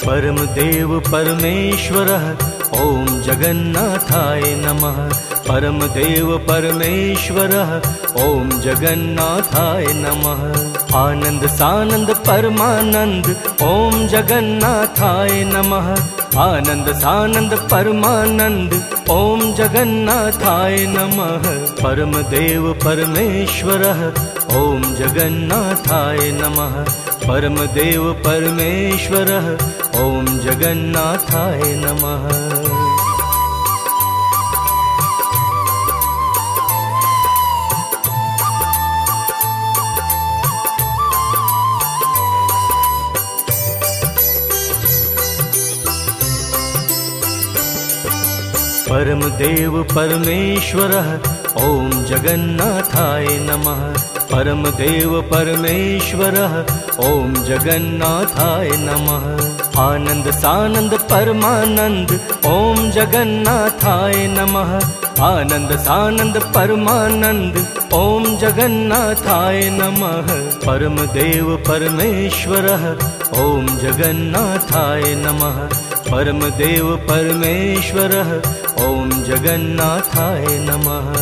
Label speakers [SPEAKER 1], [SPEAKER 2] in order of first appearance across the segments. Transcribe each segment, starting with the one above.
[SPEAKER 1] परमदेव परमेश्वरः ॐ जगन्नाथाय नमः। परमदेव परमेश्वरः ॐ जगन्नाथाय नमः। आनंद सानंद परमानंद ॐ जगन्नाथाय नमः। आनंद सानंद परमानंद ॐ जगन्नाथाय नमः। परमदेव परमेश्वरः ॐ जगन्नाथाय नमः। परमदेव परमेश्वरः ॐ जगन्नाथाय नमः। परमदेव परमेश्वरः ॐ जगन्नाथाय नमः। परमदेव परमेश्वरः ॐ जगन्नाथाय नमः। आनंद सानंद परमानंद ॐ जगन्नाथाय नमः। आनंद सानंद परमानंद ॐ जगन्नाथाय नमः। परमदेव परमेश्वरः ॐ जगन्नाथाय नमः। परमदेव परमेश्वरः ॐ जगन्नाथाय नमः।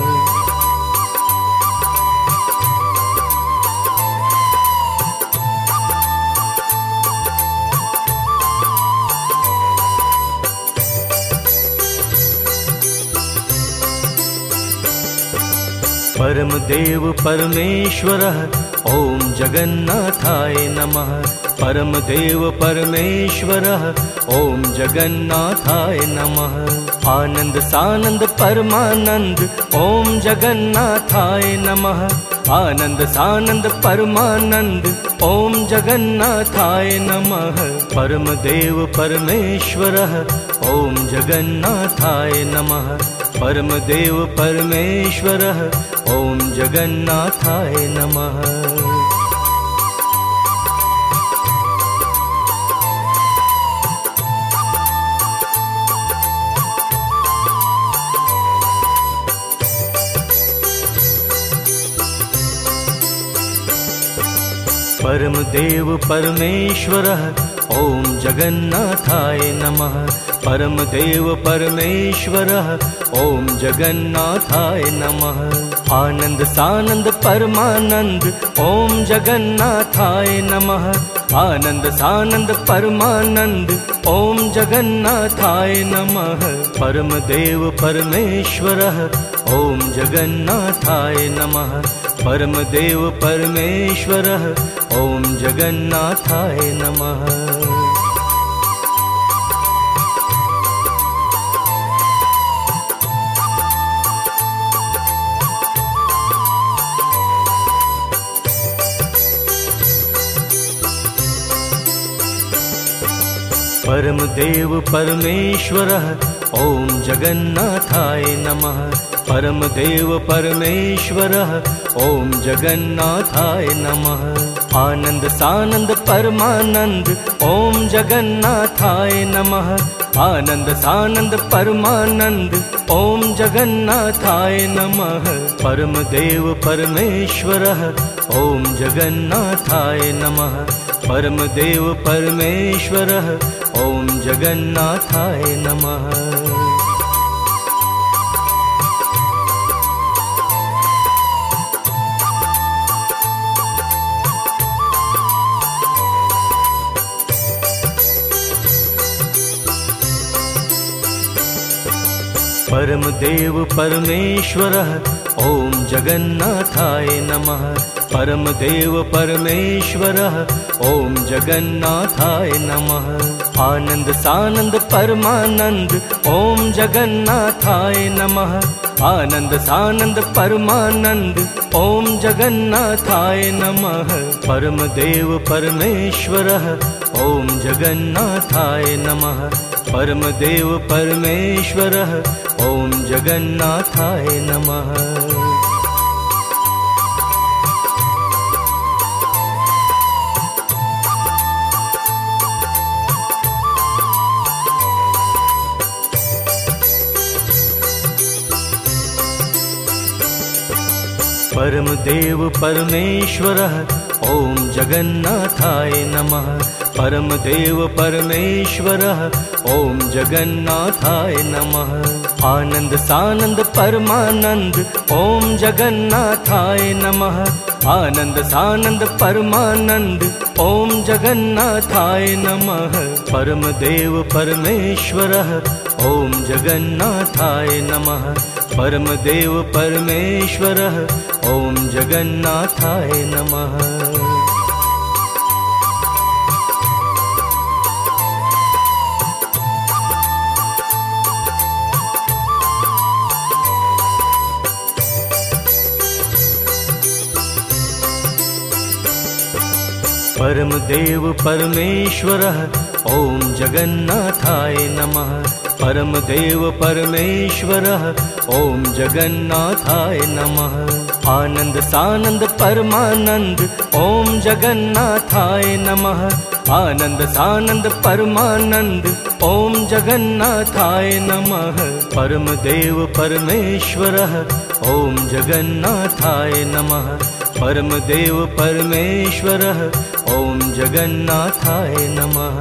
[SPEAKER 1] परमदेव परमेश्वरः ॐ जगन्नाथाय नमः। परमदेव परमेश्वरः ॐ जगन्नाथाय नमः। आनंद सानंद परमानंद ॐ जगन्नाथाय नमः। आनंद सानंद परमानंद ॐ जगन्नाथाय नमः। परमदेव परमेश्वरः ॐ जगन्नाथाय नमः। परमदेव परमेश्वरः ॐ जगन्नाथाय नमः। परमदेव परमेश्वरः ॐ जगन्नाथाय नमः। परमदेव परमेश्वरः ॐ जगन्नाथाय नमः। आनंद सानंद परमानंद ॐ जगन्नाथाय नमः। आनंद सानंद परमानंद ॐ जगन्नाथाय नमः। परमदेव परमेश्वरः ॐ जगन्नाथाय नमः। परमदेव परमेश्वरः ॐ जगन्नाथाय नमः। परमदेव परमेश्वरः ॐ जगन्नाथाय नमः। परमदेव परमेश्वरः ॐ जगन्नाथाय नमः। आनंद सानंद परमानंद ॐ जगन्नाथाय नमः। आनंद सानंद परमानंद ॐ जगन्नाथाय नमः। परमदेव परमेश्वरः ॐ जगन्नाथाय नमः। परमदेव परमेश्वरः ॐ जगन्नाथाय नमः। परमदेव परमेश्वरः ॐ जगन्नाथाय नमः। परमदेव परमेश्वरः ॐ जगन्नाथाय नमः। आनंद सानंद परमानंद ॐ जगन्नाथाय नमः। आनंद सानंद परमानंद ॐ जगन्नाथाय नमः। परमदेव परमेश्वरः ॐ जगन्नाथाय नमः। परमदेव परमेश्वरः ॐ जगन्नाथाय नमः।
[SPEAKER 2] परमदेव परमेश्वरः ॐ जगन्नाथाय नमः।
[SPEAKER 1] परमदेव परमेश्वरः ॐ जगन्नाथाय नमः। आनंद सानंद परमानंद ॐ जगन्नाथाय नमः। आनंद सानंद परमानंद ॐ जगन्नाथाय नमः। परमदेव परमेश्वरः ॐ जगन्नाथाय नमः। परमदेव परमेश्वरः ॐ जगन्नाथाय नमः। परमदेव परमेश्वरः ॐ जगन्नाथाय नमः। परमदेव परमेश्वरः ॐ जगन्नाथाय नमः। आनंद सानंद परमानंद ॐ जगन्नाथाय नमः। आनंद सानंद परमानंद ॐ जगन्नाथाय नमः। परमदेव परमेश्वरः ॐ जगन्नाथाय नमः। परमदेव परमेश्वरः ॐ जगन्नाथाय नमः।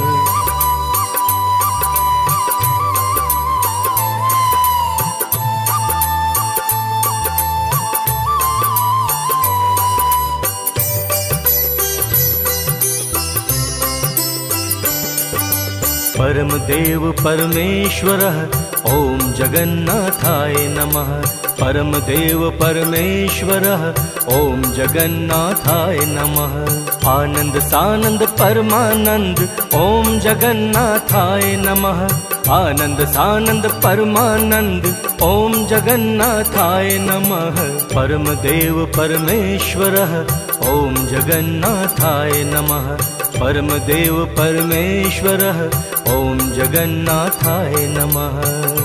[SPEAKER 1] परमदेव परमेश्वरः ॐ जगन्नाथाय नमः। परमदेव परमेश्वरः ॐ जगन्नाथाय नमः। आनंद सानंद परमानंद ॐ जगन्नाथाय नमः। आनंद सानंद परमानंद ॐ जगन्नाथाय नमः। परमदेव परमेश्वरः ॐ जगन्नाथाय नमः। परमदेव परमेश्वरः ॐ जगन्नाथाय नमः।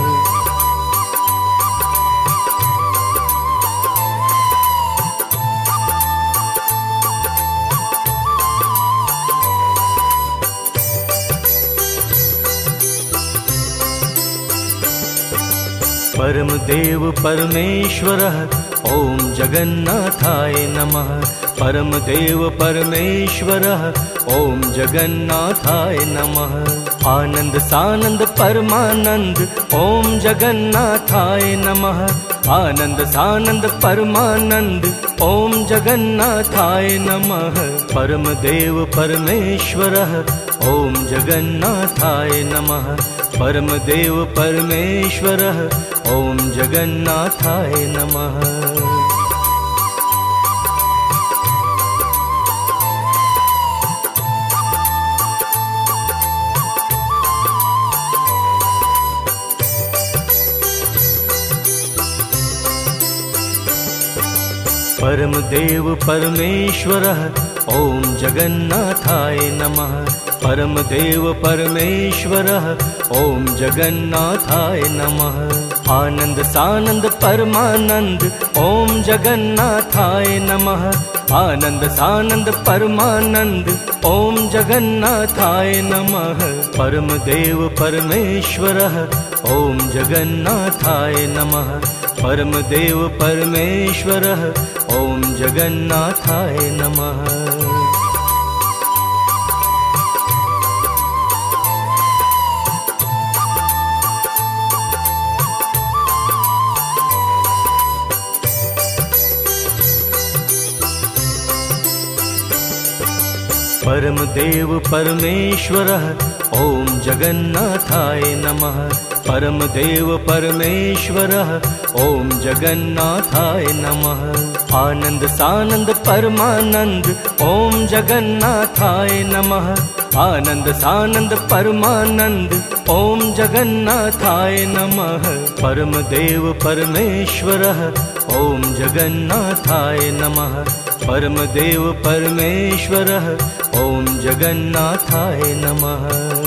[SPEAKER 1] परमदेव परमेश्वरः ॐ जगन्नाथाय नमः। परमदेव परमेश्वरः ॐ जगन्नाथाय नमः। आनंद सानंद परमानंद ॐ जगन्नाथाय नमः। आनंद सानंद परमानंद ॐ जगन्नाथाय नमः। परमदेव परमेश्वरः ॐ जगन्नाथाय नमः। परमदेव परमेश्वरः ॐ जगन्नाथाय नमः। परमदेव परमेश्वरः ॐ जगन्नाथाय नमः। परमदेव परमेश्वरः ॐ जगन्नाथाय नमः। आनंद सानंद परमानंद ॐ जगन्नाथाय नमः। आनंद सानंद परमानंद ॐ जगन्नाथाय नमः। परमदेव परमेश्वरः ॐ जगन्नाथाय नमः। परमदेव परमेश्वरः ॐ जगन्नाथाय नमः। परमदेव परमेश्वरः ॐ जगन्नाथाय नमः। परमदेव परमेश्वरः ॐ जगन्नाथाय नमः। आनंद सानंद परमानंद ॐ जगन्नाथाय नमः। आनंद सानंद परमानंद ॐ जगन्नाथाय नमः। परमदेव परमेश्वरः ॐ जगन्नाथाय नमः। परमदेव परमेश्वरः ॐ जगन्नाथाय नमः।